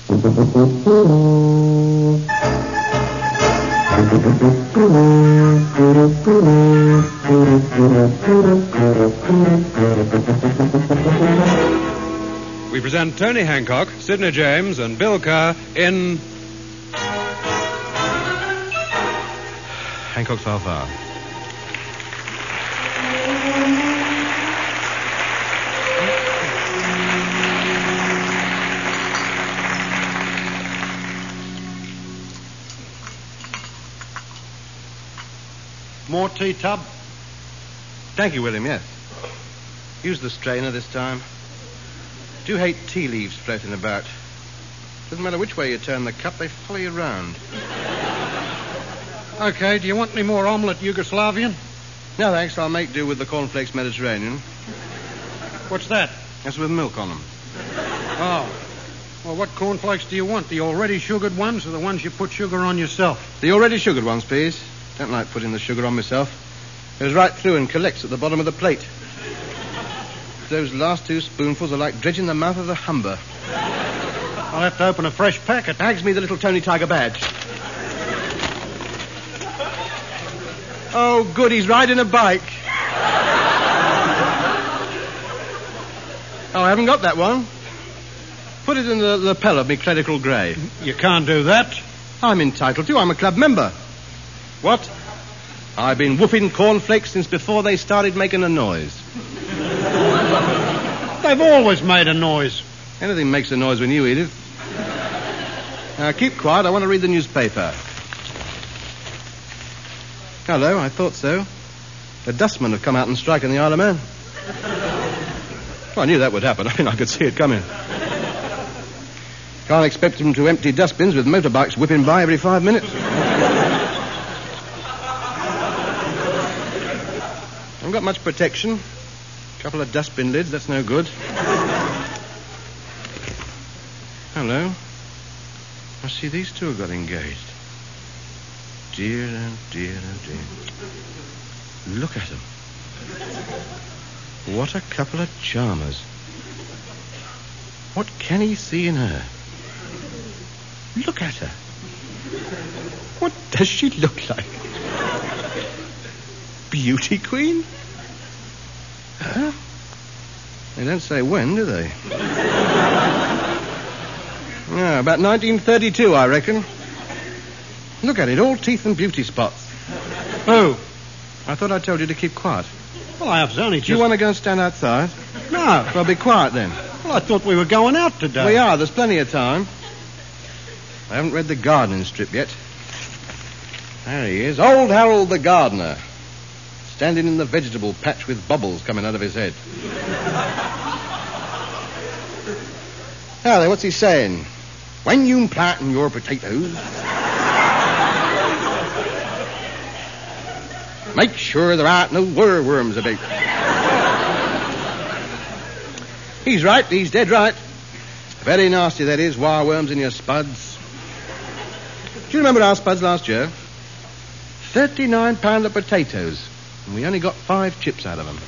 We present Tony Hancock, Sidney James, and Bill Kerr in Hancock's Half-Hour. More tea, Tub? Thank you, William, yes. Use the strainer this time. Do hate tea leaves floating about. Doesn't matter which way you turn the cup, they follow you round. Okay, do you want any more omelette Yugoslavian? No, thanks. I'll make do with the cornflakes Mediterranean. What's that? That's with milk on them. Oh. Well, what cornflakes do you want? The already sugared ones or the ones you put sugar on yourself? The already sugared ones, please. Don't like putting the sugar on myself. Goes right through and collects at the bottom of the plate. Those last 2 spoonfuls are like dredging the mouth of the Humber. I'll have to open a fresh packet. Bags me the little Tony Tiger badge. Oh, good, he's riding a bike. Oh, I haven't got that one. Put it in the lapel of me clerical grey. You can't do that. I'm entitled to. I'm a club member. What? I've been whooping cornflakes since before they started making a noise. They've always made a noise. Anything makes a noise when you eat it. Now, keep quiet. I want to read the newspaper. Hello, I thought so. The dustmen have come out and strike in the Isle of Man. Well, I knew that would happen. I mean, I could see it coming. Can't expect them to empty dustbins with motorbikes whipping by every 5 minutes. Haven't got much protection. A couple of dustbin lids, that's no good. Hello. I see these 2 have got engaged. Dear, oh dear, oh dear. Look at them. What a couple of charmers. What can he see in her? Look at her. What does she look like? Beauty queen? Huh? They don't say when, do they? Yeah, about 1932, I reckon. Look at it, all teeth and beauty spots. Who? I thought I told you to keep quiet. Well, I was only just... Do you want to go and stand outside? No. Well, be quiet then. Well, I thought we were going out today. We are, there's plenty of time. I haven't read the gardening strip yet. There he is, old Harold the gardener, standing in the vegetable patch with bubbles coming out of his head. Now then, what's he saying? When you planting your potatoes, make sure there aren't no worms about. He's right, he's dead right. Very nasty, that is, wireworms in your spuds. Do you remember our spuds last year? 39 pound of potatoes, and we only got 5 chips out of them.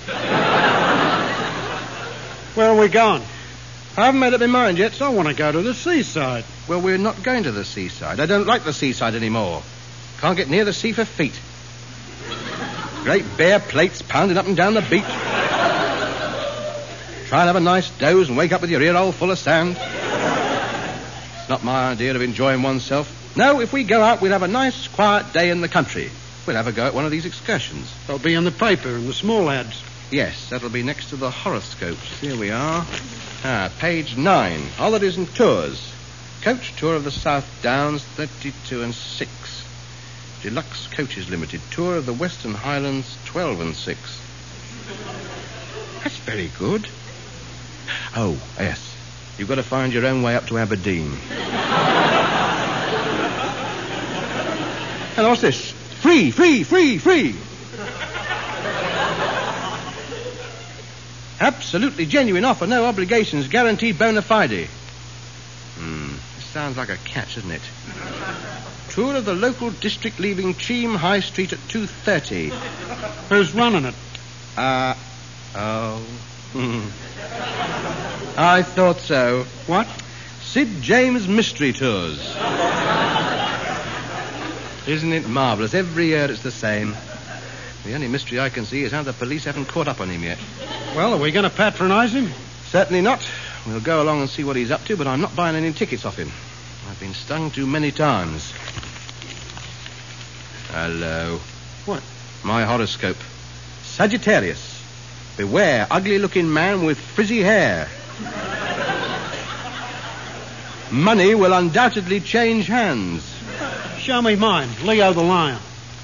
Where are we going? I haven't made up my mind yet. I want to go to the seaside. Well, we're not going to the seaside. I don't like the seaside anymore. Can't get near the sea for feet. Great bare plates pounding up and down the beach. Try and have a nice doze and wake up with your ear hole full of sand. It's not my idea of enjoying oneself. No, if we go out, we'll have a nice, quiet day in the country. We'll have a go at one of these excursions. They'll be in the paper, in the small ads. Yes, that'll be next to the horoscopes. Here we are. Page 9. Holidays and tours. Coach tour of the South Downs, 32 and 6. Deluxe Coaches Limited. Tour of the Western Highlands, 12 and 6. That's very good. Oh, yes. You've got to find your own way up to Aberdeen. And what's this? Free, free, free, free. Absolutely genuine offer, no obligations, guaranteed bona fide. This sounds like a catch, doesn't it? Tour of the local district leaving Cheam High Street at 2:30. Who's running it? I thought so. What? Sid James Mystery Tours. Isn't it marvellous? Every year it's the same. The only mystery I can see is how the police haven't caught up on him yet. Well, are we going to patronize him? Certainly not. We'll go along and see what he's up to, but I'm not buying any tickets off him. I've been stung too many times. Hello. What? My horoscope. Sagittarius. Beware, ugly-looking man with frizzy hair. Money will undoubtedly change hands. Show me mine, Leo the Lion.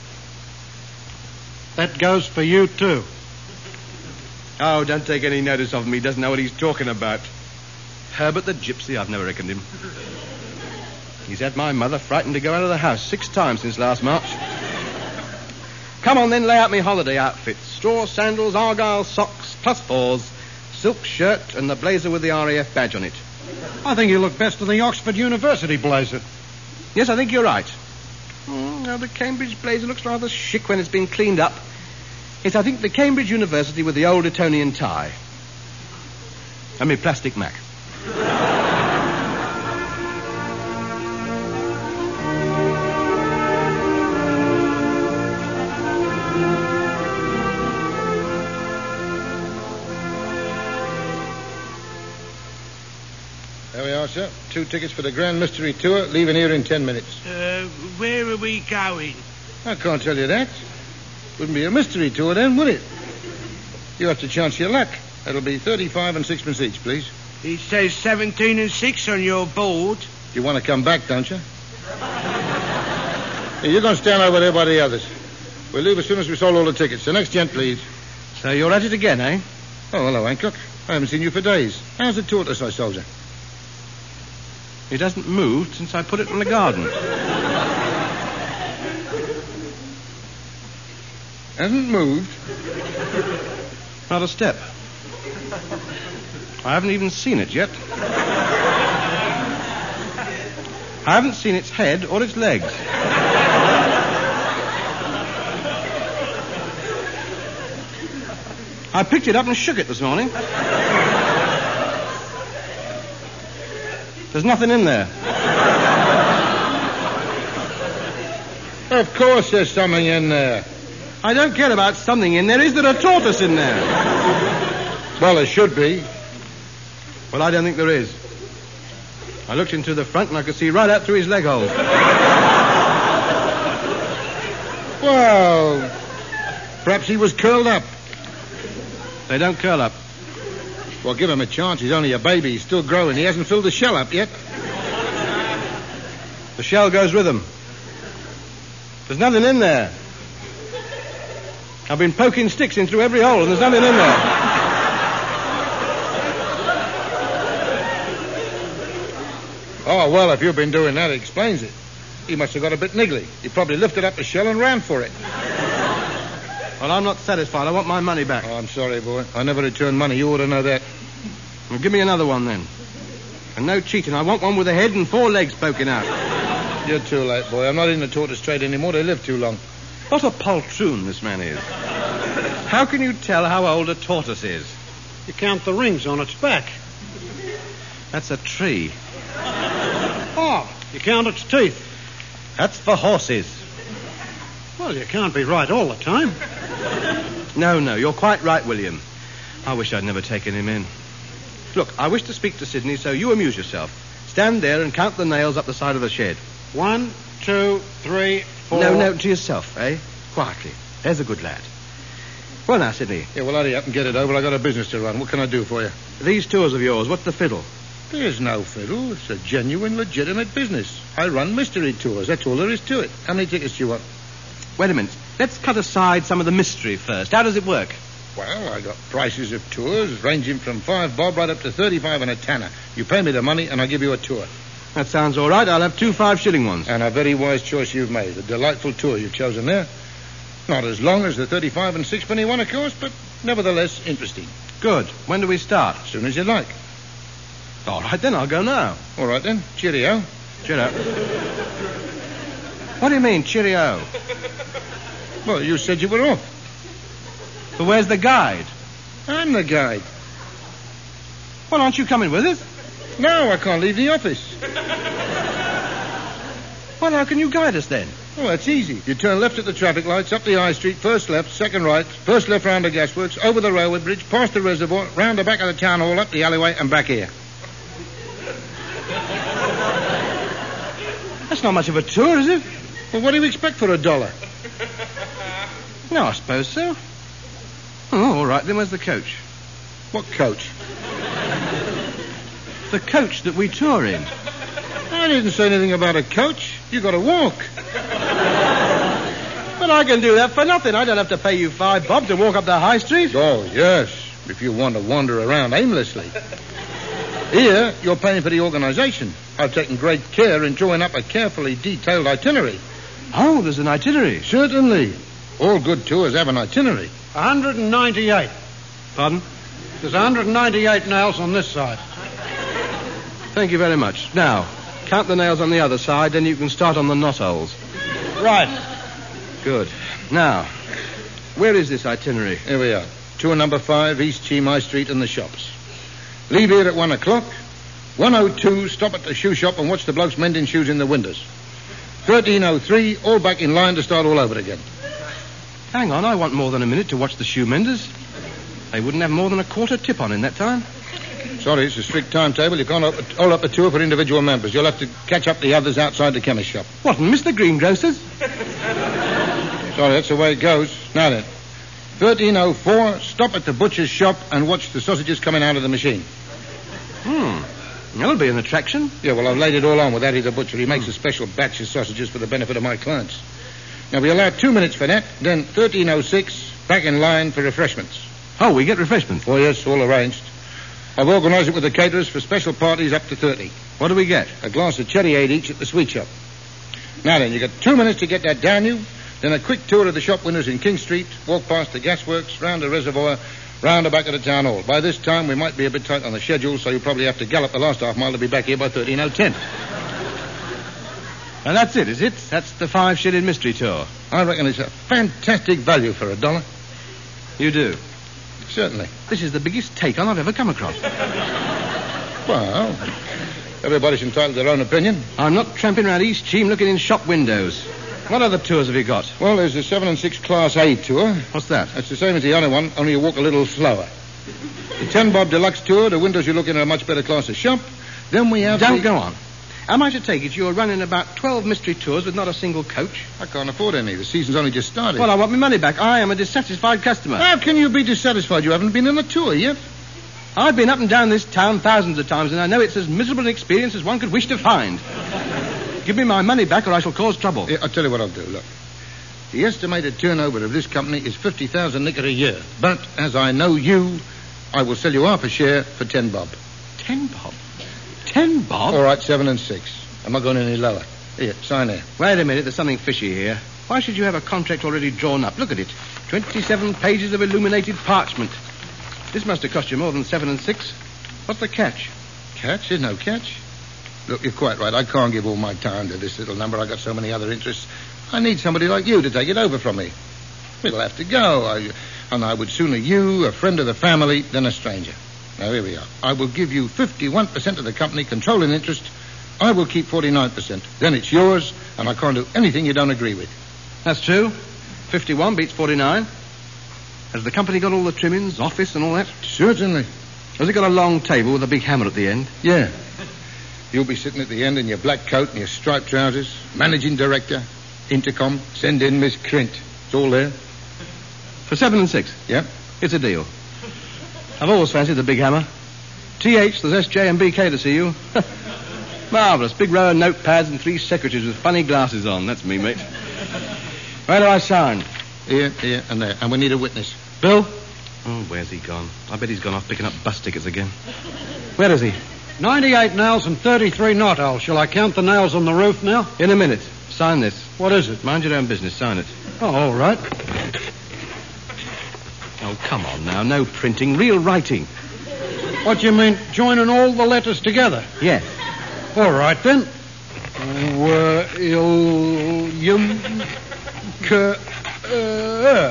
That goes for you, too. Oh, don't take any notice of him. He doesn't know what he's talking about. Herbert the Gypsy, I've never reckoned him. He's had my mother frightened to go out of the house 6 times since last March. Come on, then, lay out me holiday outfit. Straw sandals, argyle socks, +4s, silk shirt, and the blazer with the RAF badge on it. I think you look best in the Oxford University blazer. Yes, I think you're right. No, the Cambridge blazer looks rather chic when it's been cleaned up. Yes, I think the Cambridge University with the old Etonian tie. And me plastic Mac. There we are, sir. 2 tickets for the Grand Mystery Tour, leaving here in 10 minutes. Where are we going? I can't tell you that. Wouldn't be a mystery tour then, would it? You have to chance your luck. That'll be 35 and 6pence each, please. It says 17 and 6 on your board. You want to come back, don't you? Here, you're going to stand over there by the others. We'll leave as soon as we sold all the tickets. The next gent, please. So you're at it again, eh? Oh, hello, Hancock. I haven't seen you for days. How's the tortoise I sold you? It hasn't moved since I put it in the garden. Hasn't moved? Not a step. I haven't even seen it yet. I haven't seen its head or its legs. I picked it up and shook it this morning. There's nothing in there. Of course there's something in there. I don't care about something in there. Is there a tortoise in there? Well, there should be. Well, I don't think there is. I looked into the front and I could see right out through his leg hole. Well, perhaps he was curled up. They don't curl up. Well, give him a chance. He's only a baby. He's still growing. He hasn't filled the shell up yet. The shell goes with him. There's nothing in there. I've been poking sticks in through every hole and there's nothing in there. Oh, well, if you've been doing that, it explains it. He must have got a bit niggly. He probably lifted up the shell and ran for it. Well, I'm not satisfied. I want my money back. Oh, I'm sorry, boy. I never return money. You ought to know that. Well, give me another one, then. And no cheating. I want one with a head and 4 legs poking out. You're too late, boy. I'm not in the tortoise trade anymore. They live too long. What a poltroon this man is. How can you tell how old a tortoise is? You count the rings on its back. That's a tree. Oh, you count its teeth. That's for horses. Well, you can't be right all the time. No, you're quite right, William. I wish I'd never taken him in. Look, I wish to speak to Sidney, so you amuse yourself. Stand there and count the nails up the side of the shed. 1, 2, 3, 4... No, to yourself, eh? Quietly. There's a good lad. Well, now, Sidney. Yeah, well, hurry up and get it over. I got a business to run. What can I do for you? These tours of yours, what's the fiddle? There's no fiddle. It's a genuine, legitimate business. I run mystery tours. That's all there is to it. How many tickets do you want? Wait a minute. Let's cut aside some of the mystery first. How does it work? Well, I got prices of tours ranging from 5 bob right up to 35 and a tanner. You pay me the money and I give you a tour. That sounds all right. I'll have 2 5-shilling ones. And a very wise choice you've made. A delightful tour you've chosen there. Not as long as the 35 and 6penny one, of course, but nevertheless interesting. Good. When do we start? As soon as you like. All right, then. I'll go now. All right, then. Cheerio. Cheerio. What do you mean, cheerio? Well, you said you were off. But where's the guide? I'm the guide. Well, aren't you coming with us? No, I can't leave the office. Well, how can you guide us then? Oh, that's easy. You turn left at the traffic lights, up the high street, first left, second right, first left round the gasworks, over the railway bridge, past the reservoir, round the back of the town hall, up the alleyway, and back here. That's not much of a tour, is it? Well, what do you expect for $1? No, I suppose so. Oh, all right, then where's the coach? What coach? The coach that we tour in. I didn't say anything about a coach. You got to walk. But I can do that for nothing. I don't have to pay you $5 bob to walk up the high street. Oh, yes, if you want to wander around aimlessly. Here, you're paying for the organisation. I've taken great care in drawing up a carefully detailed itinerary. Oh, there's an itinerary. Certainly. All good tours have an itinerary. 198. Pardon? There's 198 nails on this side. Thank you very much. Now, count the nails on the other side, then you can start on the knotholes. Right. Good. Now, where is this itinerary? Here we are. Tour number 5, East Cheam High Street and the shops. Leave here at 1 o'clock. 1:02, stop at the shoe shop and watch the blokes mending shoes in the windows. 13:03, all back in line to start all over again. Hang on, I want more than a minute to watch the shoe menders. They wouldn't have more than a quarter tip on in that time. Sorry, it's a strict timetable. You can't hold up the tour for individual members. You'll have to catch up the others outside the chemist shop. What, and miss the greengrocers? Sorry, that's the way it goes. Now then, 13:04, stop at the butcher's shop and watch the sausages coming out of the machine. That'll be an attraction. Yeah, well, I've laid it all on with Addy the butcher. He makes a special batch of sausages for the benefit of my clients. Now, we allow 2 minutes for that, then 13:06, back in line for refreshments. Oh, we get refreshments. Oh, yes, all arranged. I've organised it with the caterers for special parties up to 30. What do we get? A glass of cherryade each at the sweet shop. Now then, you got 2 minutes to get that down you, then a quick tour of the shop windows in King Street, walk past the gasworks, round the reservoir, round the back of the town hall. By this time, we might be a bit tight on the schedule, so you'll probably have to gallop the last half mile to be back here by 13:10. And that's it, is it? That's the 5-shilling mystery tour. I reckon it's a fantastic value for $1. You do? Certainly. This is the biggest take-on I've ever come across. Well, everybody's entitled to their own opinion. I'm not tramping around East Cheam looking in shop windows. What other tours have you got? Well, there's the 7 and 6 Class A tour. What's that? That's the same as the other one, only you walk a little slower. The 10 bob deluxe tour, the windows you look in are a much better class of shop. Then we have Don't go on. Am I to take it you're running about 12 mystery tours with not a single coach? I can't afford any. The season's only just started. Well, I want my money back. I am a dissatisfied customer. How can you be dissatisfied? You haven't been on a tour yet. I've been up and down this town thousands of times, and I know it's as miserable an experience as one could wish to find. Give me my money back or I shall cause trouble. Yeah, I'll tell you what I'll do. Look, the estimated turnover of this company is 50,000 nicker a year. But as I know you, I will sell you half a share for 10 bob. 10 bob? 10 bob? All right, 7 and 6. I'm not going any lower. Here, sign here. Wait a minute, there's something fishy here. Why should you have a contract already drawn up? Look at it. 27 pages of illuminated parchment. This must have cost you more than 7 and 6. What's the catch? Catch? There's no catch. Look, you're quite right. I can't give all my time to this little number. I've got so many other interests. I need somebody like you to take it over from me. It'll have to go. And I would sooner you, a friend of the family, than a stranger. Now, here we are. I will give you 51% of the company, controlling interest. I will keep 49%. Then it's yours, and I can't do anything you don't agree with. That's true. 51 beats 49. Has the company got all the trimmings, office and all that? Certainly. Has it got a long table with a big hammer at the end? Yeah. You'll be sitting at the end in your black coat and your striped trousers. Managing director. Intercom. Send in Miss Crint. It's all there. For 7 and 6? Yep. It's a deal. I've always fancied the big hammer. TH, there's SJ and BK to see you. Marvellous. Big row of notepads and 3 secretaries with funny glasses on. That's me, mate. Where do I sign? Here, and there. And we need a witness. Bill? Oh, where's he gone? I bet he's gone off picking up bus tickets again. Where is he? 98 nails and 33 knot holes. Shall I count the nails on the roof now? In a minute. Sign this. What is it? Mind your own business. Sign it. Oh, all right. Oh, come on now. No printing. Real writing. What do you mean, joining all the letters together? Yes. All right, then.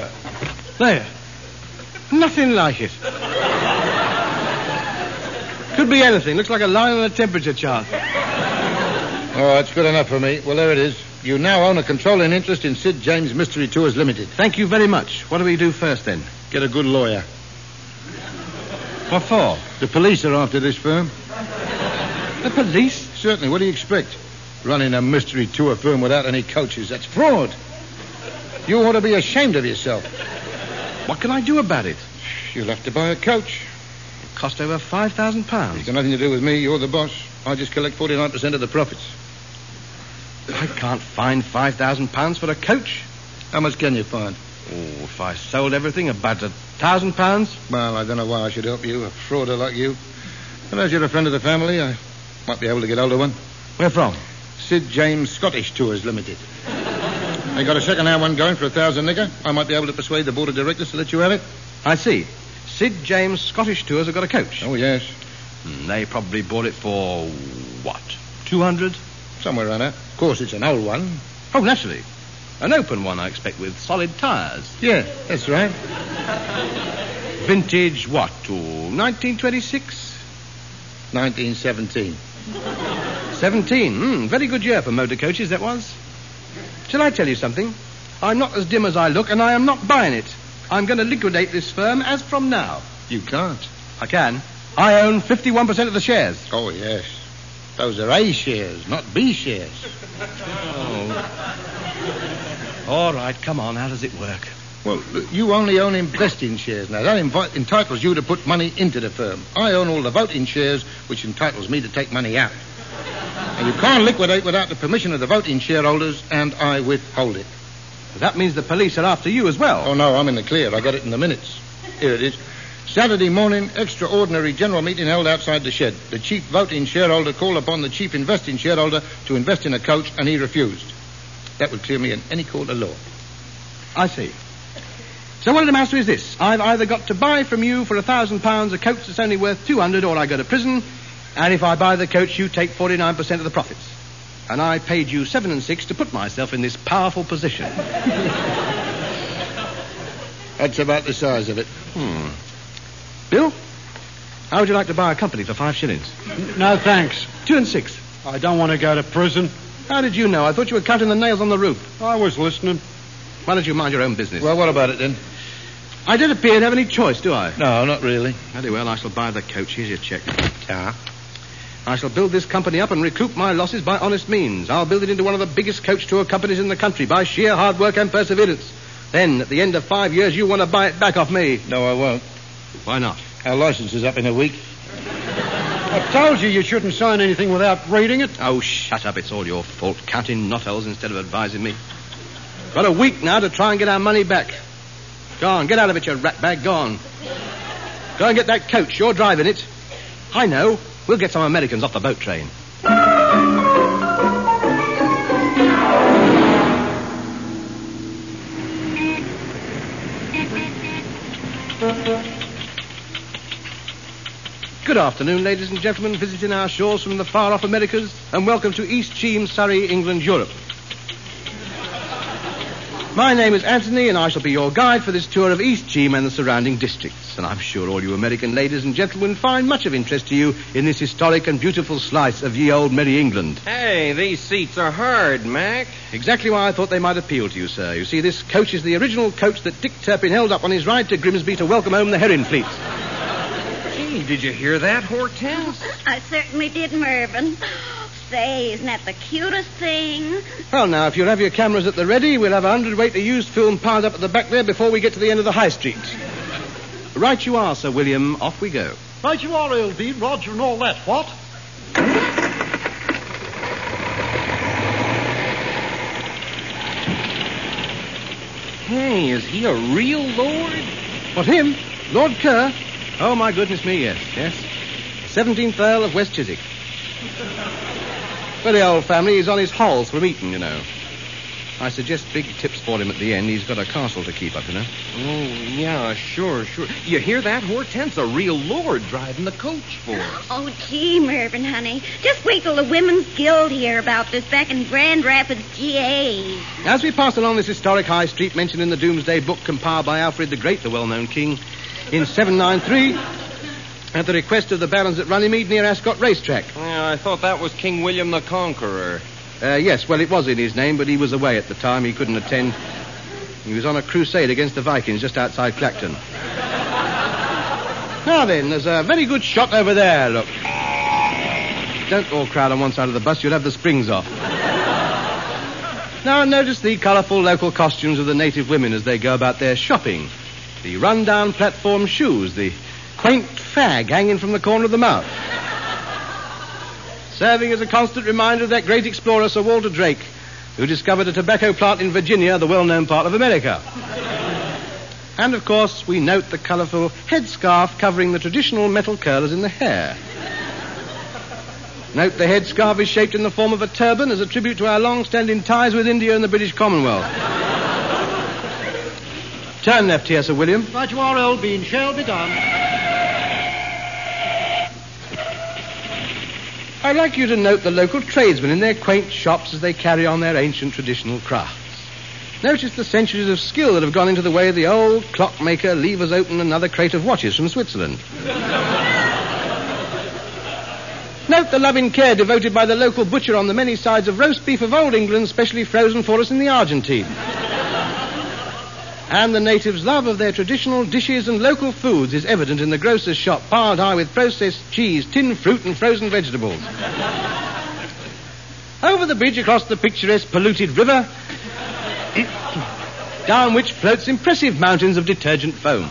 There. Nothing like it. Could be anything. Looks like a line on a temperature chart. Oh, that's good enough for me. Well, there it is. You now own a controlling interest in Sid James Mystery Tours Limited. Thank you very much. What do we do first, then? Get a good lawyer. What for? The police are after this firm. The police? Certainly. What do you expect? Running a mystery tour firm without any coaches. That's fraud. You ought to be ashamed of yourself. What can I do about it? You'll have to buy a coach. It cost over £5,000. It's got nothing to do with me. You're the boss. I just collect 49% of the profits. I can't find £5,000 for a coach. How much can you find? Oh, if I sold everything, about £1,000. Well, I don't know why I should help you, a frauder like you. But as you're a friend of the family, I might be able to get hold of one. Where from? Sid James Scottish Tours Limited. They got a second-hand one going for 1,000 nigger. I might be able to persuade the board of directors to let you have it. I see. Sid James Scottish Tours have got a coach. Oh, yes. They probably bought it for, what, 200? Somewhere around that. Of course, it's an old one. Oh, naturally. An open one, I expect, with solid tyres. Yeah, that's right. Vintage, what, to 1926? 1917. 17. Very good year for motor coaches, that was. Shall I tell you something? I'm not as dim as I look, and I am not buying it. I'm going to liquidate this firm as from now. You can't. I can. I own 51% of the shares. Oh, yes. Those are A shares, not B shares. Oh. All right, come on. How does it work? Well, you only own investing shares. Now, that entitles you to put money into the firm. I own all the voting shares, which entitles me to take money out. And you can't liquidate without the permission of the voting shareholders, and I withhold it. That means the police are after you as well. Oh, no, I'm in the clear. I got it in the minutes. Here it is. Saturday morning, extraordinary general meeting held outside the shed. The chief voting shareholder called upon the chief investing shareholder to invest in a coach, and he refused. That would clear me in any court of law. I see. So what it amounts to is this. I've either got to buy from you for £1,000 a coach that's only worth 200, or I go to prison, and if I buy the coach, you take 49% of the profits. And I paid you 7 and 6 to put myself in this powerful position. That's about the size of it. Bill, how would you like to buy a company for 5 shillings? No, thanks. 2 and 6. I don't want to go to prison. How did you know? I thought you were counting the nails on the roof. I was listening. Why don't you mind your own business? Well, what about it, then? I don't appear to have any choice, do I? No, not really. Very well, I shall buy the coach. Here's your check. Ah. I shall build this company up and recoup my losses by honest means. I'll build it into one of the biggest coach tour companies in the country by sheer hard work and perseverance. Then, at the end of 5 years, you want to buy it back off me. No, I won't. Why not? Our license is up in a week. I told you shouldn't sign anything without reading it. Oh, shut up. It's all your fault. Counting knotholes instead of advising me. Got a week now to try and get our money back. Go on, get out of it, you ratbag. Go on. Go and get that coach. You're driving it. I know. We'll get some Americans off the boat train. Good afternoon, ladies and gentlemen, visiting our shores from the far-off Americas, and welcome to East Cheam, Surrey, England, Europe. My name is Anthony, and I shall be your guide for this tour of East Cheam and the surrounding districts. And I'm sure all you American ladies and gentlemen find much of interest to you in this historic and beautiful slice of ye old merry England. Hey, these seats are hard, Mac. Exactly why I thought they might appeal to you, sir. You see, this coach is the original coach that Dick Turpin held up on his ride to Grimsby to welcome home the herring fleet. Gee, did you hear that, Hortense? I certainly did, Mervyn. Say, isn't that the cutest thing? Well, now, if you'll have your cameras at the ready, we'll have 100 weight of used film piled up at the back there before we get to the end of the high street. Right you are, Sir William. Off we go. Right you are, LD, Roger and all that. What? Hey, is he a real lord? What, him? Lord Kerr? Oh, my goodness me, yes. 17th Earl of West Chiswick. Very old family. He's on his holes from Eton, you know. I suggest big tips for him at the end. He's got a castle to keep up, you know. Oh, yeah, sure. You hear that, Hortense? A real lord driving the coach for us. Oh, gee, Mervyn, honey. Just wait till the Women's Guild hear about this back in Grand Rapids, GA. As we pass along this historic high street mentioned in the Doomsday Book compiled by Alfred the Great, the well-known king, in 793... At the request of the barons at Runnymede near Ascot Racetrack. Yeah, I thought that was King William the Conqueror. Yes, well, it was in his name, but he was away at the time. He couldn't attend. He was on a crusade against the Vikings just outside Clacton. Now then, there's a very good shot over there, look. Don't all crowd on one side of the bus, you'll have the springs off. Now notice the colourful local costumes of the native women as they go about their shopping. The run-down platform shoes, the quaint fag hanging from the corner of the mouth. Serving as a constant reminder of that great explorer, Sir Walter Drake, who discovered a tobacco plant in Virginia, the well-known part of America. And, of course, we note the colourful headscarf covering the traditional metal curlers in the hair. Note the headscarf is shaped in the form of a turban as a tribute to our long-standing ties with India and the British Commonwealth. Turn left here, Sir William. Right you are, old bean. Shall be done. I'd like you to note the local tradesmen in their quaint shops as they carry on their ancient traditional crafts. Notice the centuries of skill that have gone into the way the old clockmaker levers open another crate of watches from Switzerland. Note the loving care devoted by the local butcher on the many sides of roast beef of old England, specially frozen for us in the Argentine. And the natives' love of their traditional dishes and local foods is evident in the grocer's shop, piled high with processed cheese, tinned fruit, and frozen vegetables. Over the bridge across the picturesque polluted river, down which floats impressive mountains of detergent foam.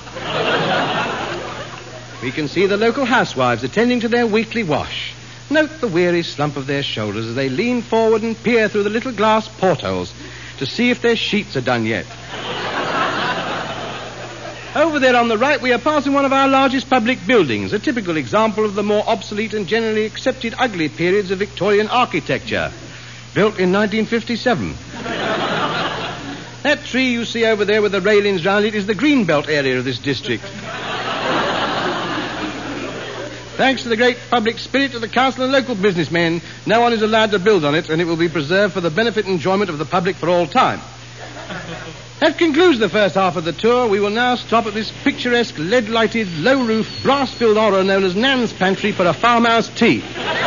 We can see the local housewives attending to their weekly wash. Note the weary slump of their shoulders as they lean forward and peer through the little glass portholes to see if their sheets are done yet. Over there on the right, we are passing one of our largest public buildings, a typical example of the more obsolete and generally accepted ugly periods of Victorian architecture, built in 1957. That tree you see over there with the railings round it is the Greenbelt area of this district. Thanks to the great public spirit of the council and local businessmen, no one is allowed to build on it, and it will be preserved for the benefit and enjoyment of the public for all time. That concludes the first half of the tour. We will now stop at this picturesque, lead-lighted, low-roof, brass-filled horror known as Nan's Pantry for a farmhouse tea.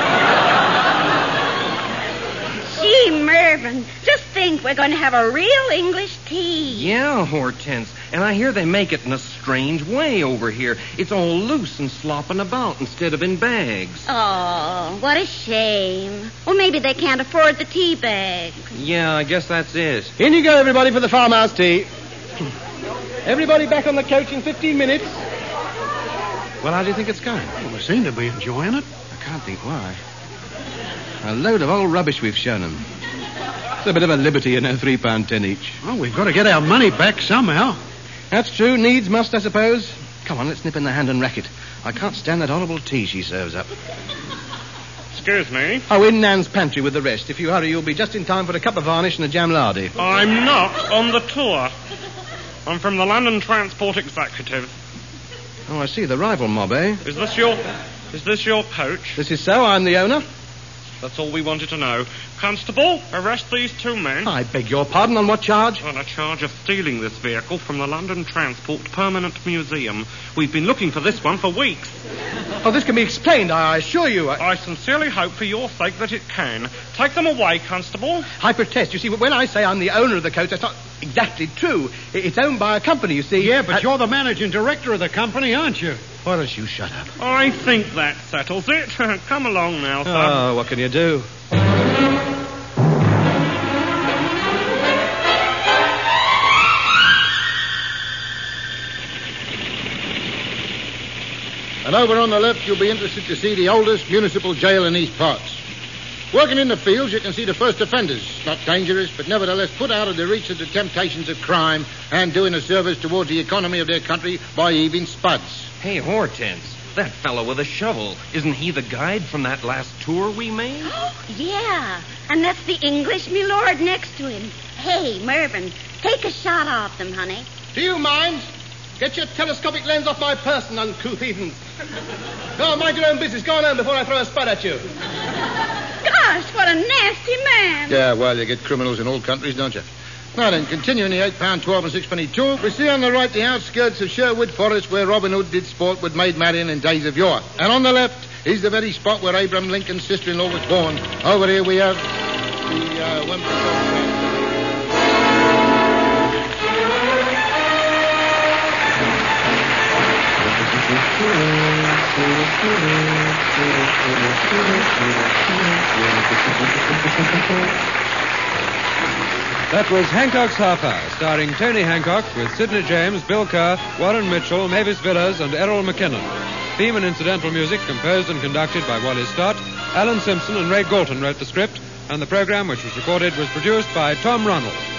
Gee, Mervyn, just think we're going to have a real English tea. Yeah, Hortense. And I hear they make it in a strange way over here. It's all loose and slopping about instead of in bags. Oh, what a shame. Well, maybe they can't afford the tea bags. Yeah, I guess that's it. In you go, everybody, for the farmhouse tea. Everybody back on the coach in 15 minutes. Well, how do you think it's going? Well, we seem to be enjoying it. I can't think why. A load of old rubbish we've shown them. It's a bit of a liberty, you know, £3.10 each. Well, we've got to get our money back somehow. That's true. Needs must, I suppose. Come on, let's nip in the hand and racket. I can't stand that horrible tea she serves up. Excuse me? Oh, in Nan's pantry with the rest. If you hurry, you'll be just in time for a cup of varnish and a jam lardy. I'm not on the tour. I'm from the London Transport Executive. Oh, I see. The rival mob, eh? Is this your coach? This is so. I'm the owner. That's all we wanted to know. Constable, arrest these two men. I beg your pardon. On what charge? On a charge of stealing this vehicle from the London Transport Permanent Museum. We've been looking for this one for weeks. Oh, this can be explained, I assure you. I sincerely hope for your sake that it can. Take them away, Constable. I protest. You see, when I say I'm the owner of the coach, that's not exactly true. It's owned by a company, you see. Yeah, but you're the managing director of the company, aren't you? Why don't you shut up? I think that settles it. Come along now, sir. Oh, what can you do? And over on the left, you'll be interested to see the oldest municipal jail in these parts. Working in the fields, you can see the first offenders. Not dangerous, but nevertheless put out of the reach of the temptations of crime and doing a service towards the economy of their country by heaving spuds. Hey, Hortense, that fellow with a shovel, isn't he the guide from that last tour we made? Yeah, and that's the English milord next to him. Hey, Mervyn, take a shot off them, honey. Do you mind? Get your telescopic lens off my person, uncouth heathens. Go on, mind your own business. Go on home before I throw a spud at you. Gosh, what a nasty man. Yeah, well, you get criminals in all countries, don't you? Now then, continuing the £8.12 and sixpenny tour, we see on the right the outskirts of Sherwood Forest where Robin Hood did sport with Maid Marian in days of yore. And on the left is the very spot where Abraham Lincoln's sister-in-law was born. Over here we have the Wembley. That was Hancock's Half Hour, starring Tony Hancock with Sidney James, Bill Kerr, Warren Mitchell, Mavis Villas, and Errol McKinnon. Theme and incidental music composed and conducted by Wally Stott. Alan Simpson and Ray Galton wrote the script, and the program, which was recorded, was produced by Tom Ronald.